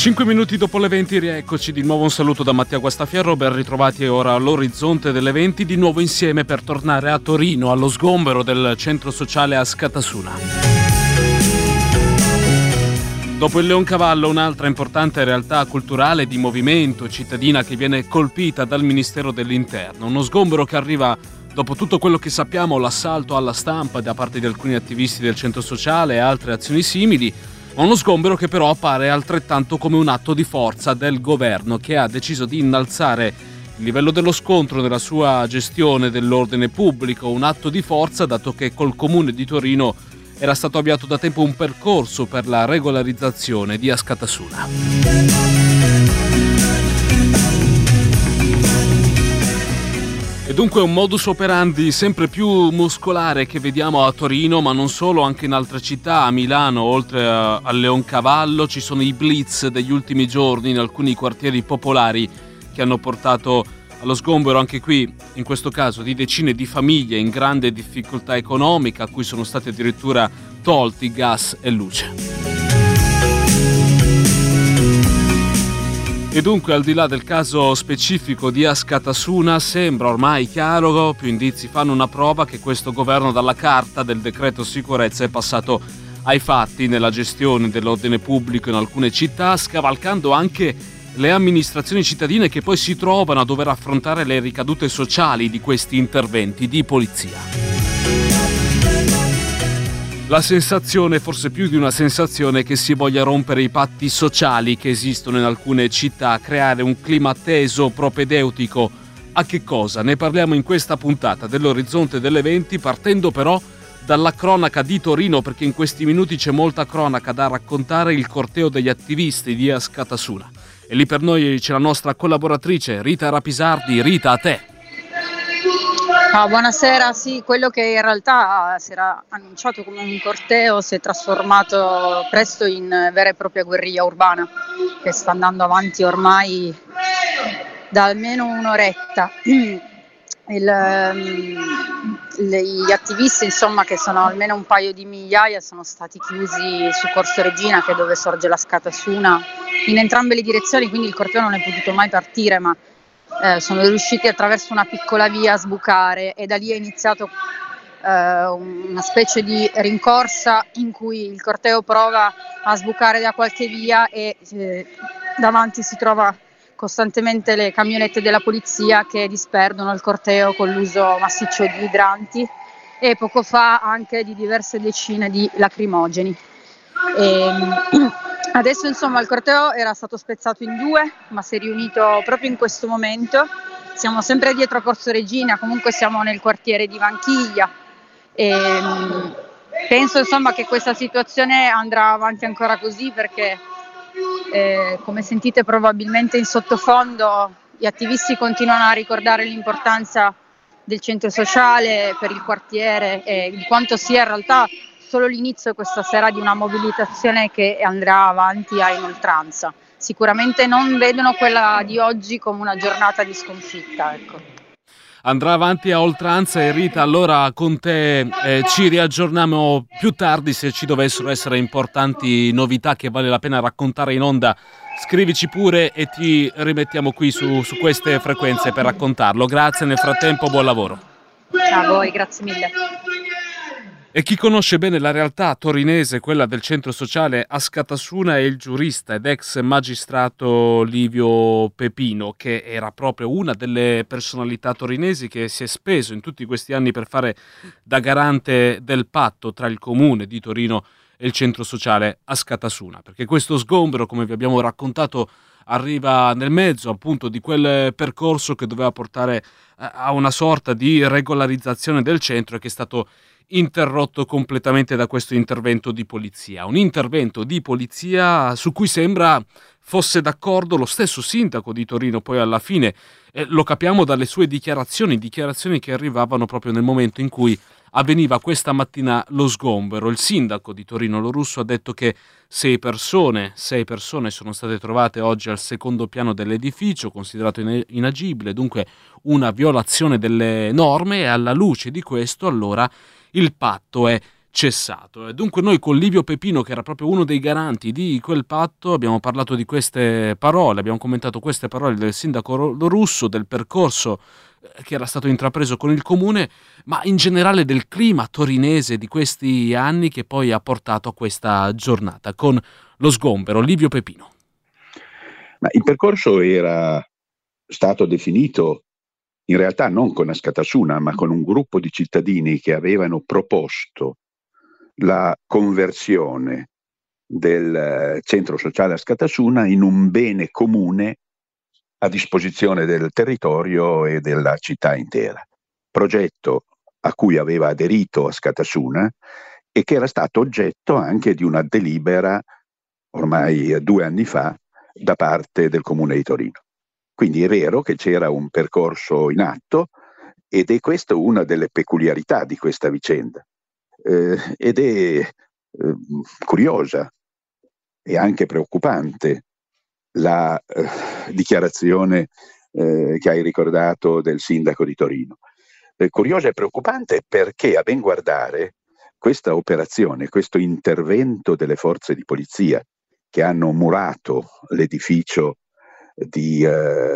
5 minuti dopo le 20 rieccoci, di nuovo un saluto da Mattia Guastafierro, ben ritrovati ora all'orizzonte delle 20, di nuovo insieme per tornare a Torino, allo sgombero del centro sociale Askatasuna. Dopo il Leoncavallo, un'altra importante realtà culturale di movimento cittadina che viene colpita dal Ministero dell'Interno, uno sgombero che arriva dopo tutto quello che sappiamo, l'assalto alla stampa da parte di alcuni attivisti del centro sociale e altre azioni simili. Uno sgombero che però appare altrettanto come un atto di forza del governo, che ha deciso di innalzare il livello dello scontro nella sua gestione dell'ordine pubblico, un atto di forza dato che col Comune di Torino era stato avviato da tempo un percorso per la regolarizzazione di Askatasuna. E dunque un modus operandi sempre più muscolare che vediamo a Torino, ma non solo, anche in altre città. A Milano, oltre al Leoncavallo, ci sono i blitz degli ultimi giorni in alcuni quartieri popolari che hanno portato allo sgombero anche qui, in questo caso, di decine di famiglie in grande difficoltà economica, a cui sono stati addirittura tolti gas e luce. E dunque, al di là del caso specifico di Askatasuna, sembra ormai chiaro, più indizi fanno una prova, che questo governo dalla carta del decreto sicurezza è passato ai fatti nella gestione dell'ordine pubblico in alcune città, scavalcando anche le amministrazioni cittadine che poi si trovano a dover affrontare le ricadute sociali di questi interventi di polizia. La sensazione, forse più di una sensazione, è che si voglia rompere i patti sociali che esistono in alcune città, creare un clima teso, propedeutico. A che cosa? Ne parliamo in questa puntata dell'Orizzonte delle 20, partendo però dalla cronaca di Torino, perché in questi minuti c'è molta cronaca da raccontare, il corteo degli attivisti di Askatasuna. E lì per noi c'è la nostra collaboratrice Rita Rapisardi. Rita, a te. Buonasera, sì, quello che in realtà si era annunciato come un corteo si è trasformato presto in vera e propria guerriglia urbana, che sta andando avanti ormai da almeno un'oretta. Gli attivisti, insomma, che sono almeno un paio di migliaia, sono stati chiusi su Corso Regina, che è dove sorge l'Askatasuna, in entrambe le direzioni, quindi il corteo non è potuto mai partire, ma sono riusciti attraverso una piccola via a sbucare, e da lì è iniziato una specie di rincorsa in cui il corteo prova a sbucare da qualche via e davanti si trova costantemente le camionette della polizia che disperdono il corteo con l'uso massiccio di idranti e poco fa anche di diverse decine di lacrimogeni. Adesso, insomma, il corteo era stato spezzato in due, ma si è riunito proprio in questo momento. Siamo sempre dietro a Corso Regina, comunque siamo nel quartiere di Vanchiglia, e penso, insomma, che questa situazione andrà avanti ancora così, perché come sentite probabilmente in sottofondo, gli attivisti continuano a ricordare l'importanza del centro sociale per il quartiere e di quanto sia in realtà solo l'inizio questa sera di una mobilitazione che andrà avanti a inoltranza. Sicuramente non vedono quella di oggi come una giornata di sconfitta, ecco. Andrà avanti a oltranza. E Rita, allora con te ci riaggiorniamo più tardi se ci dovessero essere importanti novità che vale la pena raccontare in onda. Scrivici pure e ti rimettiamo qui su queste frequenze per raccontarlo. Grazie, nel frattempo buon lavoro. A voi, grazie mille. E chi conosce bene la realtà torinese, quella del centro sociale Askatasuna, è il giurista ed ex magistrato Livio Pepino, che era proprio una delle personalità torinesi che si è speso in tutti questi anni per fare da garante del patto tra il comune di Torino e il centro sociale Askatasuna. Perché questo sgombero, come vi abbiamo raccontato, arriva nel mezzo appunto di quel percorso che doveva portare a una sorta di regolarizzazione del centro e che è stato interrotto completamente da questo intervento di polizia. Un intervento di polizia su cui sembra fosse d'accordo lo stesso sindaco di Torino, poi alla fine lo capiamo dalle sue dichiarazioni che arrivavano proprio nel momento in cui avveniva questa mattina lo sgombero. Il sindaco di Torino Lorusso ha detto che 6 persone sono state trovate oggi al secondo piano dell'edificio, considerato inagibile, dunque una violazione delle norme, e alla luce di questo allora il patto è cessato. E dunque noi con Livio Pepino, che era proprio uno dei garanti di quel patto, abbiamo parlato di queste parole, abbiamo commentato queste parole del sindaco Russo, del percorso che era stato intrapreso con il comune, ma in generale del clima torinese di questi anni che poi ha portato a questa giornata con lo sgombero. Livio Pepino. Ma il percorso era stato definito in realtà non con Askatasuna, ma con un gruppo di cittadini che avevano proposto la conversione del centro sociale Askatasuna in un bene comune a disposizione del territorio e della città intera. Progetto a cui aveva aderito Askatasuna e che era stato oggetto anche di una delibera ormai 2 anni fa da parte del Comune di Torino. Quindi è vero che c'era un percorso in atto ed è questa una delle peculiarità di questa vicenda. Ed è curiosa e anche preoccupante la dichiarazione che hai ricordato del sindaco di Torino. Curiosa e preoccupante perché, a ben guardare, questa operazione, questo intervento delle forze di polizia che hanno murato l'edificio di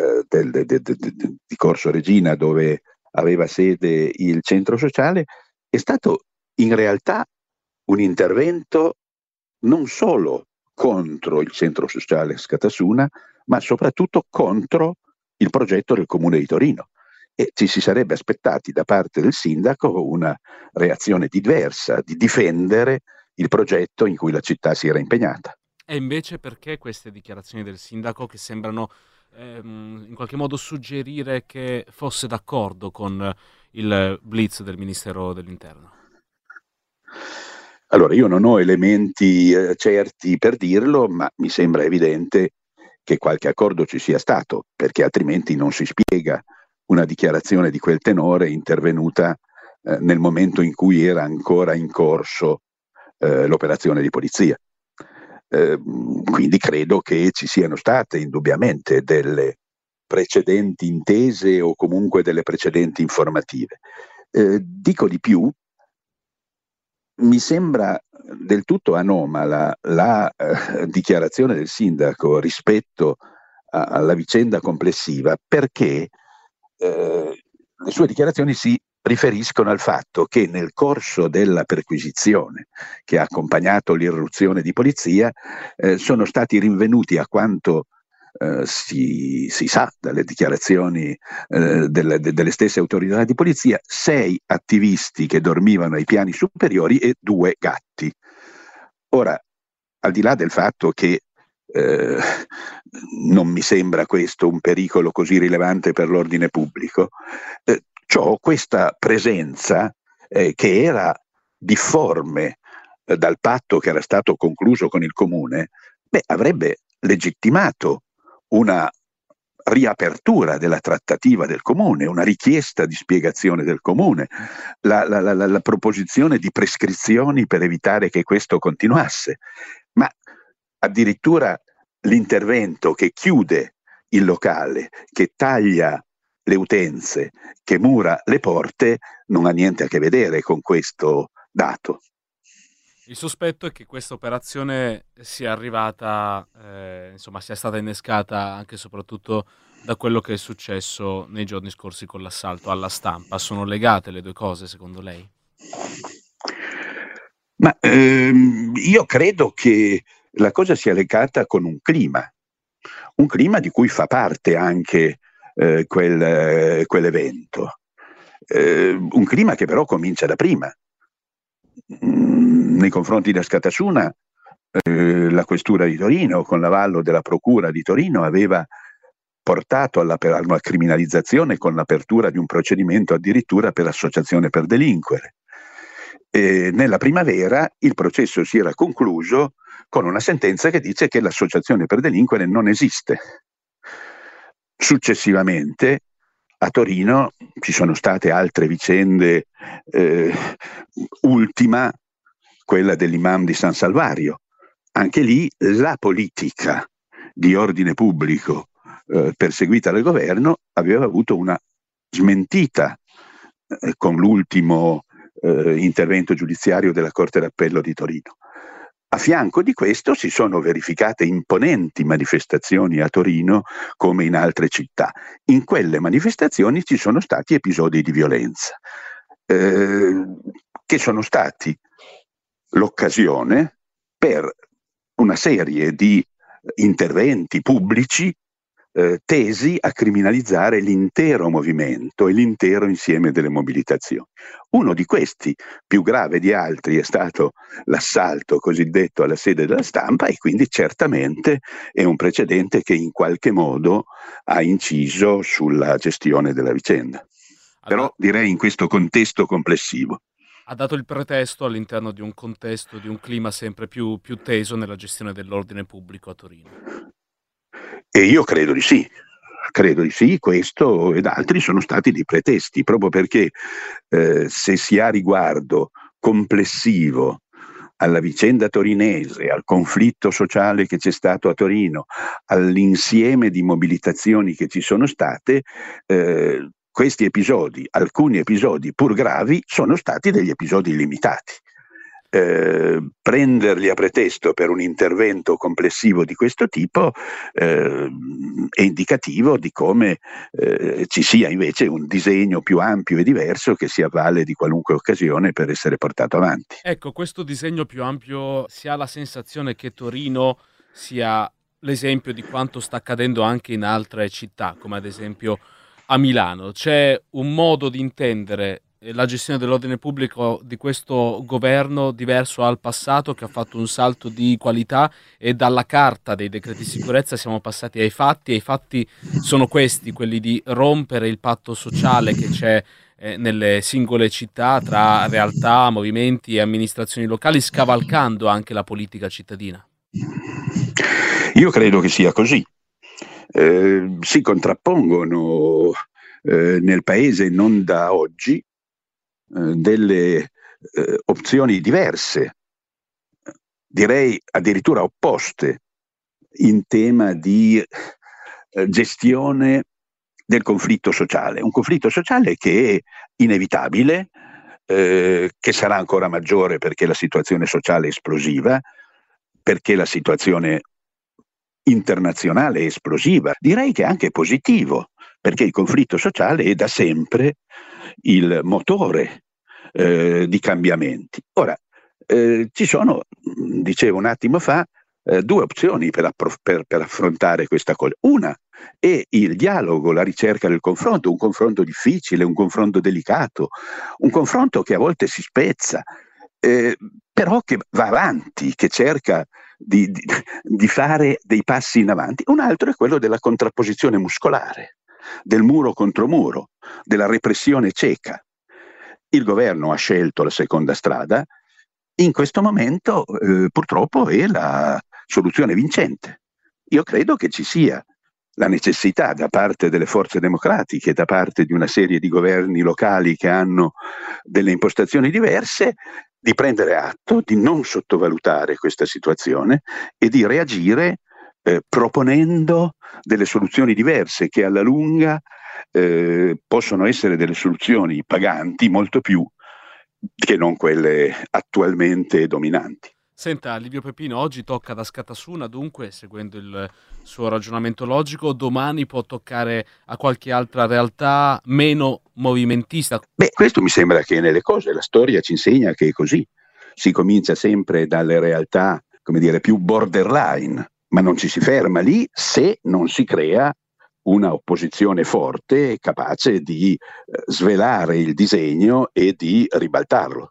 Corso Regina, dove aveva sede il centro sociale, è stato in realtà un intervento non solo contro il centro sociale Askatasuna, ma soprattutto contro il progetto del Comune di Torino. E ci si sarebbe aspettati da parte del sindaco una reazione diversa, di difendere il progetto in cui la città si era impegnata. E invece perché queste dichiarazioni del sindaco che sembrano in qualche modo suggerire che fosse d'accordo con il blitz del Ministero dell'Interno? Allora, io non ho elementi certi per dirlo, ma mi sembra evidente che qualche accordo ci sia stato, perché altrimenti non si spiega una dichiarazione di quel tenore intervenuta nel momento in cui era ancora in corso l'operazione di polizia. Quindi credo che ci siano state indubbiamente delle precedenti intese o comunque delle precedenti informative. Dico di più, mi sembra del tutto anomala la dichiarazione del sindaco rispetto alla vicenda complessiva, perché le sue dichiarazioni si riferiscono al fatto che nel corso della perquisizione che ha accompagnato l'irruzione di polizia sono stati rinvenuti, a quanto si sa dalle dichiarazioni delle stesse autorità di polizia, 6 attivisti che dormivano ai piani superiori e 2 gatti. Ora, al di là del fatto che non mi sembra questo un pericolo così rilevante per l'ordine pubblico, questa presenza che era difforme dal patto che era stato concluso con il Comune, avrebbe legittimato una riapertura della trattativa del Comune, una richiesta di spiegazione del Comune, la proposizione di prescrizioni per evitare che questo continuasse. Ma addirittura l'intervento che chiude il locale, che taglia le utenze, che mura le porte, non ha niente a che vedere con questo dato. Il sospetto è che questa operazione sia arrivata, sia stata innescata anche e soprattutto da quello che è successo nei giorni scorsi con l'assalto alla Stampa. Sono legate le due cose, secondo lei? Ma io credo che la cosa sia legata con un clima di cui fa parte anche quell'evento. Un clima che però comincia da prima. Nei confronti di Askatasuna, la questura di Torino, con l'avallo della procura di Torino, aveva portato alla criminalizzazione con l'apertura di un procedimento addirittura per associazione per delinquere. Nella primavera il processo si era concluso con una sentenza che dice che l'associazione per delinquere non esiste. Successivamente a Torino ci sono state altre vicende, ultima quella dell'imam di San Salvario. Anche lì la politica di ordine pubblico perseguita dal governo aveva avuto una smentita con l'ultimo intervento giudiziario della Corte d'Appello di Torino. A fianco di questo si sono verificate imponenti manifestazioni a Torino come in altre città. In quelle manifestazioni ci sono stati episodi di violenza che sono stati l'occasione per una serie di interventi pubblici tesi a criminalizzare l'intero movimento e l'intero insieme delle mobilitazioni. Uno di questi, più grave di altri, è stato l'assalto cosiddetto alla sede della Stampa, e quindi certamente è un precedente che in qualche modo ha inciso sulla gestione della vicenda. Però direi in questo contesto complessivo. Ha dato il pretesto all'interno di un contesto, di un clima sempre più teso nella gestione dell'ordine pubblico a Torino. E io credo di sì, questo ed altri sono stati dei pretesti, proprio perché se si ha riguardo complessivo alla vicenda torinese, al conflitto sociale che c'è stato a Torino, all'insieme di mobilitazioni che ci sono state, questi episodi, alcuni episodi pur gravi, sono stati degli episodi limitati. Prenderli a pretesto per un intervento complessivo di questo tipo è indicativo di come ci sia invece un disegno più ampio e diverso che si avvale di qualunque occasione per essere portato avanti. Ecco, questo disegno più ampio, si ha la sensazione che Torino sia l'esempio di quanto sta accadendo anche in altre città, come ad esempio a Milano. C'è un modo di intendere la gestione dell'ordine pubblico di questo governo diverso al passato, che ha fatto un salto di qualità, e dalla carta dei decreti sicurezza siamo passati ai fatti, e i fatti sono questi, quelli di rompere il patto sociale che c'è nelle singole città tra realtà, movimenti e amministrazioni locali, scavalcando anche la politica cittadina. Io credo che sia così. Si contrappongono nel paese non da oggi delle opzioni diverse, direi addirittura opposte, in tema di gestione del conflitto sociale. Un conflitto sociale che è inevitabile, che sarà ancora maggiore perché la situazione sociale è esplosiva, perché la situazione internazionale è esplosiva. Direi che è anche positivo, perché il conflitto sociale è da sempre il motore di cambiamenti. Ora, ci sono, dicevo un attimo fa, due opzioni per affrontare questa cosa. Una è il dialogo, la ricerca del confronto, un confronto difficile, un confronto delicato, un confronto che a volte si spezza, però che va avanti, che cerca di fare dei passi in avanti. Un altro è quello della contrapposizione muscolare, del muro contro muro, della repressione cieca. Il governo ha scelto la seconda strada, in questo momento purtroppo è la soluzione vincente. Io credo che ci sia la necessità da parte delle forze democratiche, da parte di una serie di governi locali che hanno delle impostazioni diverse, di prendere atto, di non sottovalutare questa situazione e di reagire proponendo delle soluzioni diverse che alla lunga possono essere delle soluzioni paganti molto più che non quelle attualmente dominanti. Senta, Livio Pepino, oggi tocca ad Askatasuna, dunque, seguendo il suo ragionamento logico, domani può toccare a qualche altra realtà meno movimentista? Beh, questo mi sembra che nelle cose, la storia ci insegna che è così. Si comincia sempre dalle realtà, come dire, più borderline, ma non ci si ferma lì se non si crea una opposizione forte e capace di svelare il disegno e di ribaltarlo.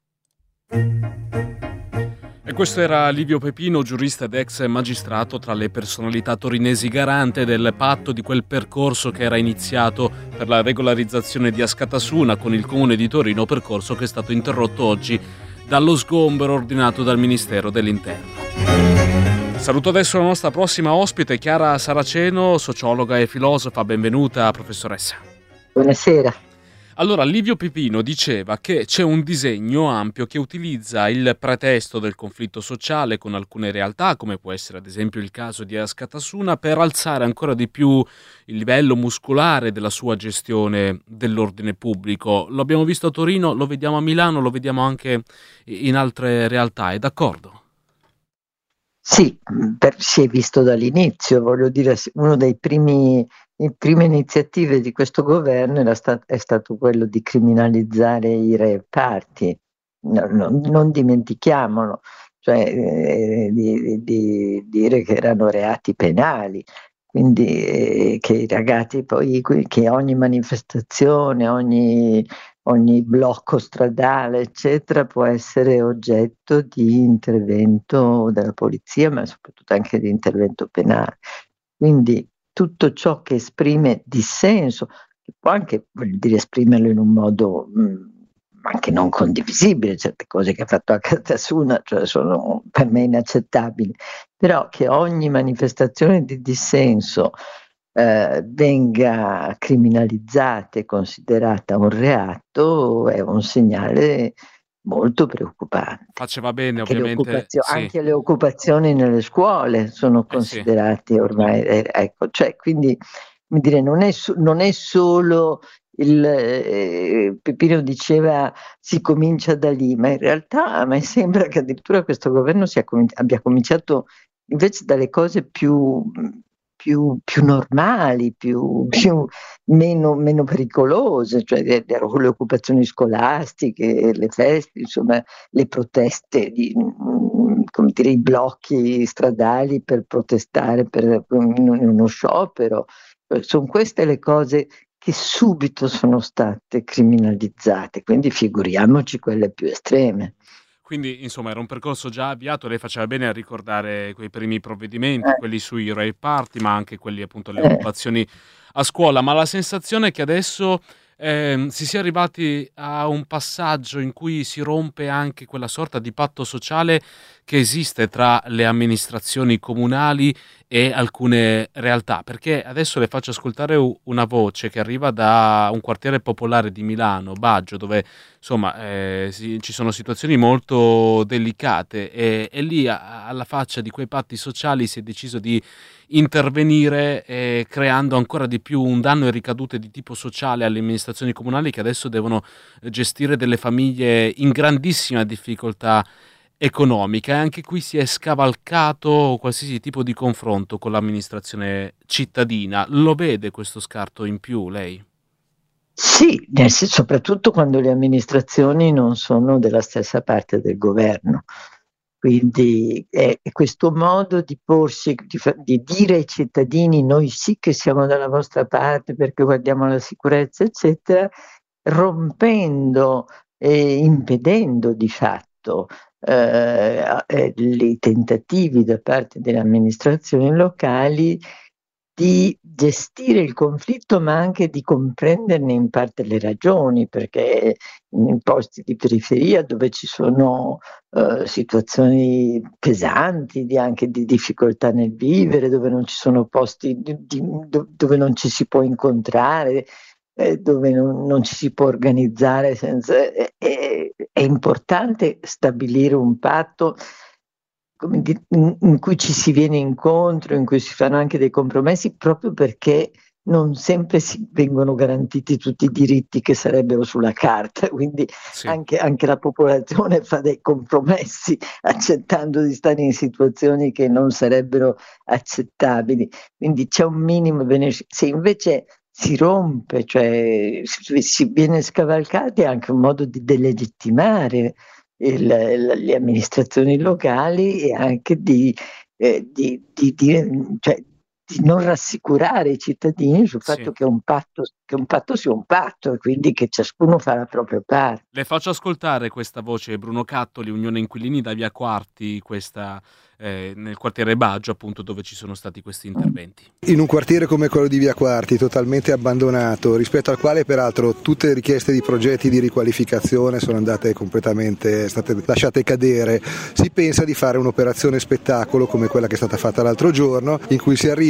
E questo era Livio Pepino, giurista ed ex magistrato, tra le personalità torinesi, garante del patto, di quel percorso che era iniziato per la regolarizzazione di Askatasuna con il Comune di Torino, percorso che è stato interrotto oggi dallo sgombero ordinato dal Ministero dell'Interno. Saluto adesso la nostra prossima ospite, Chiara Saraceno, sociologa e filosofa. Benvenuta, professoressa. Buonasera. Allora, Livio Pepino diceva che c'è un disegno ampio che utilizza il pretesto del conflitto sociale con alcune realtà, come può essere ad esempio il caso di Askatasuna, per alzare ancora di più il livello muscolare della sua gestione dell'ordine pubblico. Lo abbiamo visto a Torino, lo vediamo a Milano, lo vediamo anche in altre realtà. È d'accordo? Sì, si è visto dall'inizio, voglio dire, le prime iniziative di questo governo è stato quello di criminalizzare i rave party, non dimentichiamolo, cioè di dire che erano reati penali, quindi che i ragazzi poi, che ogni manifestazione, ogni blocco stradale, eccetera, può essere oggetto di intervento della polizia, ma soprattutto anche di intervento penale. Quindi tutto ciò che esprime dissenso, che può anche, voglio dire, esprimerlo in un modo anche non condivisibile, certe cose che ha fatto Askatasuna, cioè sono per me inaccettabili, però che ogni manifestazione di dissenso venga criminalizzata e considerata un reato è un segnale molto preoccupante. Faceva bene, Anche ovviamente. anche le occupazioni nelle scuole sono considerate ormai, ecco, cioè quindi come dire, non è solo Pepino diceva si comincia da lì, ma in realtà a me sembra che addirittura questo governo abbia cominciato invece dalle cose più normali, meno pericolose, cioè le occupazioni scolastiche, le feste, insomma, le proteste, come dire, i blocchi stradali per protestare per uno sciopero. Sono queste le cose che subito sono state criminalizzate, quindi figuriamoci quelle più estreme. Quindi, insomma, era un percorso già avviato, lei faceva bene a ricordare quei primi provvedimenti, quelli sui rave party, ma anche quelli appunto alle occupazioni a scuola, ma la sensazione è che adesso si sia arrivati a un passaggio in cui si rompe anche quella sorta di patto sociale che esiste tra le amministrazioni comunali e alcune realtà, perché adesso le faccio ascoltare una voce che arriva da un quartiere popolare di Milano, Baggio, dove insomma ci sono situazioni molto delicate e lì alla faccia di quei patti sociali si è deciso di intervenire creando ancora di più un danno e ricadute di tipo sociale alle amministrazioni comunali che adesso devono gestire delle famiglie in grandissima difficoltà economica, e anche qui si è scavalcato qualsiasi tipo di confronto con l'amministrazione cittadina. Lo vede questo scarto in più lei? Sì, soprattutto quando le amministrazioni non sono della stessa parte del governo. Quindi è questo modo di porsi, di dire ai cittadini noi sì che siamo dalla vostra parte perché guardiamo la sicurezza, eccetera, rompendo e impedendo di fatto i tentativi da parte delle amministrazioni locali di gestire il conflitto, ma anche di comprenderne in parte le ragioni, perché in posti di periferia dove ci sono situazioni pesanti, anche di difficoltà nel vivere, dove non ci sono posti dove non ci si può incontrare, dove non ci si può organizzare è importante stabilire un patto in cui ci si viene incontro, in cui si fanno anche dei compromessi, proprio perché non sempre si vengono garantiti tutti i diritti che sarebbero sulla carta, quindi sì. anche la popolazione fa dei compromessi accettando di stare in situazioni che non sarebbero accettabili, quindi c'è un minimo beneficio. Se invece si rompe, cioè si viene scavalcati, è anche un modo di delegittimare le amministrazioni locali e anche di non rassicurare i cittadini sul fatto che un patto sia un patto e quindi che ciascuno fa la propria parte. Le faccio ascoltare questa voce, Bruno Cattoli, Unione Inquilini da Via Quarti, questa nel quartiere Baggio, appunto, dove ci sono stati questi interventi. In un quartiere come quello di Via Quarti, totalmente abbandonato, rispetto al quale peraltro tutte le richieste di progetti di riqualificazione sono state lasciate cadere, si pensa di fare un'operazione spettacolo come quella che è stata fatta l'altro giorno, in cui si arriva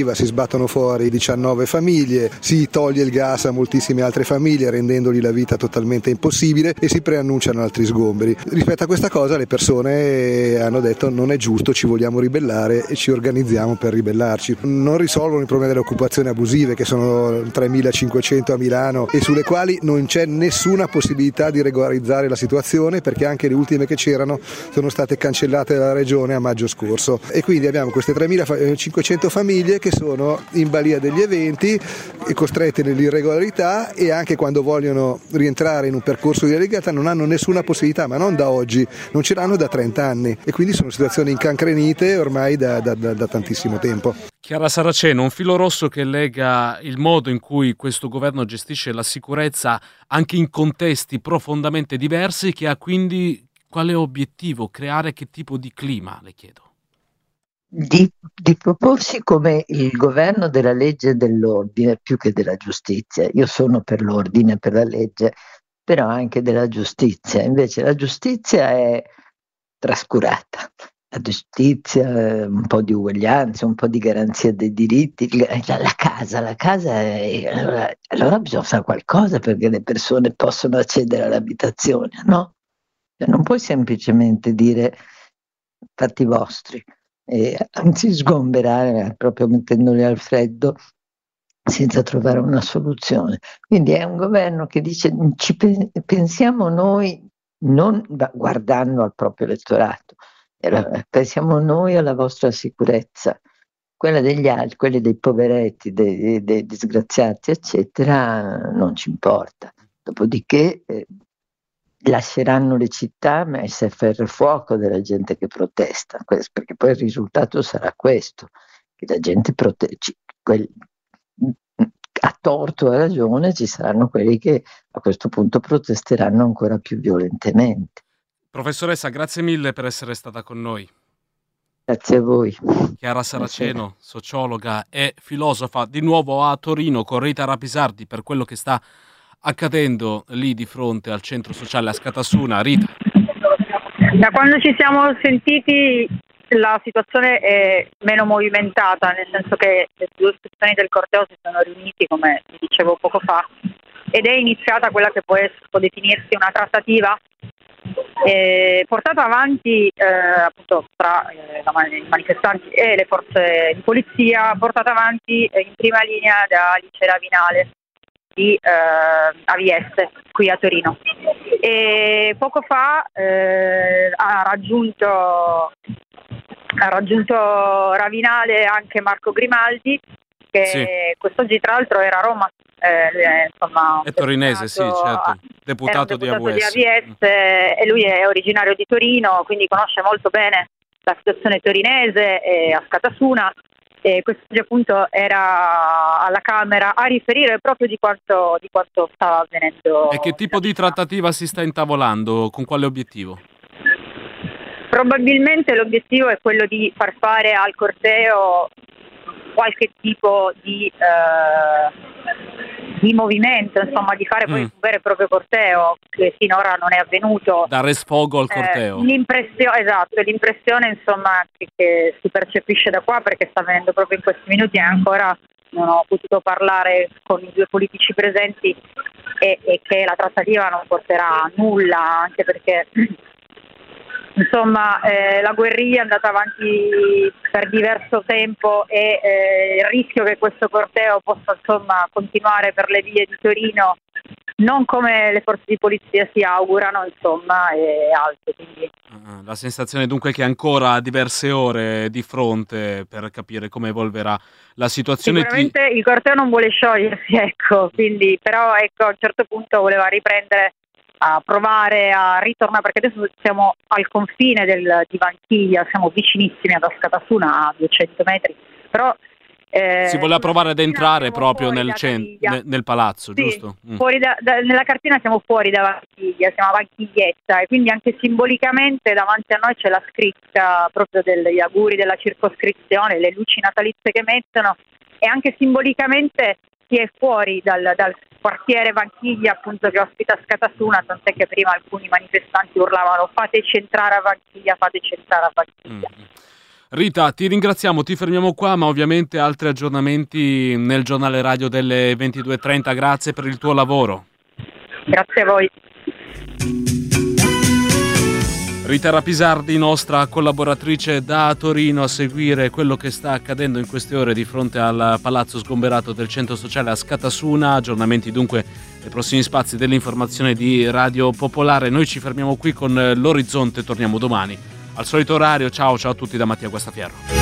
arriva, si sbattono fuori 19 famiglie, si toglie il gas a moltissime altre famiglie rendendogli la vita totalmente impossibile e si preannunciano altri sgomberi. Rispetto a questa cosa le persone hanno detto non è giusto, ci vogliamo ribellare e ci organizziamo per ribellarci. Non risolvono il problema delle occupazioni abusive, che sono 3.500 a Milano e sulle quali non c'è nessuna possibilità di regolarizzare la situazione, perché anche le ultime che c'erano sono state cancellate dalla regione a maggio scorso, e quindi abbiamo queste 3.500 famiglie che sono in balia degli eventi e costrette nell'irregolarità, e anche quando vogliono rientrare in un percorso di legalità non hanno nessuna possibilità, ma non da oggi, non ce l'hanno da 30 anni, e quindi sono situazioni incancrenite ormai da tantissimo tempo. Chiara Saraceno, un filo rosso che lega il modo in cui questo governo gestisce la sicurezza anche in contesti profondamente diversi, che ha quindi quale obiettivo? Creare che tipo di clima, le chiedo? Di proporsi come il governo della legge e dell'ordine più che della giustizia. Io sono per l'ordine e per la legge, però anche della giustizia. Invece la giustizia è trascurata. La giustizia, un po' di uguaglianza, un po' di garanzia dei diritti, la casa è... Allora bisogna fare qualcosa perché le persone possano accedere all'abitazione, no? Non puoi semplicemente dire fatti vostri, anzi sgomberare proprio mettendoli al freddo senza trovare una soluzione. Quindi è un governo che dice pensiamo noi, non guardando al proprio elettorato, pensiamo noi alla vostra sicurezza, quella degli altri, quella dei poveretti, dei disgraziati, eccetera, non ci importa. Dopodiché lasceranno le città messe a ferro e fuoco della gente che protesta, perché poi il risultato sarà questo, che la gente a torto o a ragione ci saranno quelli che a questo punto protesteranno ancora più violentemente. Professoressa, grazie mille per essere stata con noi. Grazie a voi. Chiara Saraceno, sociologa e filosofa, di nuovo a Torino con Rita Rapisardi per quello che sta accadendo lì di fronte al centro sociale a Scatassuna. Rita. Da quando ci siamo sentiti la situazione è meno movimentata, nel senso che le due sezioni del corteo si sono riuniti, come vi dicevo poco fa, ed è iniziata quella che può definirsi una trattativa portata avanti appunto tra i manifestanti e le forze di polizia, portata avanti in prima linea da Alice Ravinale di AVS qui a Torino, e poco fa ha raggiunto Ravinale anche Marco Grimaldi, che sì. Quest'oggi tra l'altro era a Roma, insomma, è torinese, sì, certo, deputato di AVS, e lui è originario di Torino, quindi conosce molto bene la situazione torinese a Scatassuna. E quest'oggi appunto era alla Camera a riferire proprio di quanto stava avvenendo. E che tipo di trattativa si sta intavolando? Con quale obiettivo? Probabilmente l'obiettivo è quello di far fare al corteo qualche tipo di movimento, insomma, di fare poi un vero e proprio corteo, che finora non è avvenuto. Dare sfogo al corteo. L'impressione insomma che si percepisce da qua, perché sta avvenendo proprio in questi minuti, e ancora non ho potuto parlare con i due politici presenti, e che la trattativa non porterà a nulla, anche perché insomma la guerriglia è andata avanti per diverso tempo, e il rischio che questo corteo possa insomma continuare per le vie di Torino non come le forze di polizia si augurano, insomma, è alto. Quindi la sensazione dunque che ancora diverse ore di fronte per capire come evolverà la situazione. Sicuramente il corteo non vuole sciogliersi, ecco, quindi però ecco, a un certo punto voleva riprendere, a provare a ritornare, perché adesso siamo al confine di Vanchiglia, siamo vicinissimi ad Scatassuna, a 200 metri, però si voleva provare ad entrare proprio nel palazzo, sì, giusto? Fuori nella cartina siamo fuori da Vanchiglia, siamo a Vanchiglietta, e quindi anche simbolicamente davanti a noi c'è la scritta proprio degli auguri della circoscrizione, le luci natalizie che mettono, e anche simbolicamente si è fuori dal quartiere Vanchiglia, appunto, che ospita Scatassuna, tant'è che prima alcuni manifestanti urlavano fateci entrare a Vanchiglia, fateci entrare a Vanchiglia. Rita, ti ringraziamo, ti fermiamo qua, ma ovviamente altri aggiornamenti nel giornale radio delle 22:30. Grazie per il tuo lavoro. Grazie a voi. Rita Rapisardi, nostra collaboratrice da Torino, a seguire quello che sta accadendo in queste ore di fronte al palazzo sgomberato del centro sociale a Scatasuna. Aggiornamenti dunque nei prossimi spazi dell'informazione di Radio Popolare. Noi ci fermiamo qui con l'Orizzonte, torniamo domani al solito orario. Ciao a tutti da Mattia Guastaferro.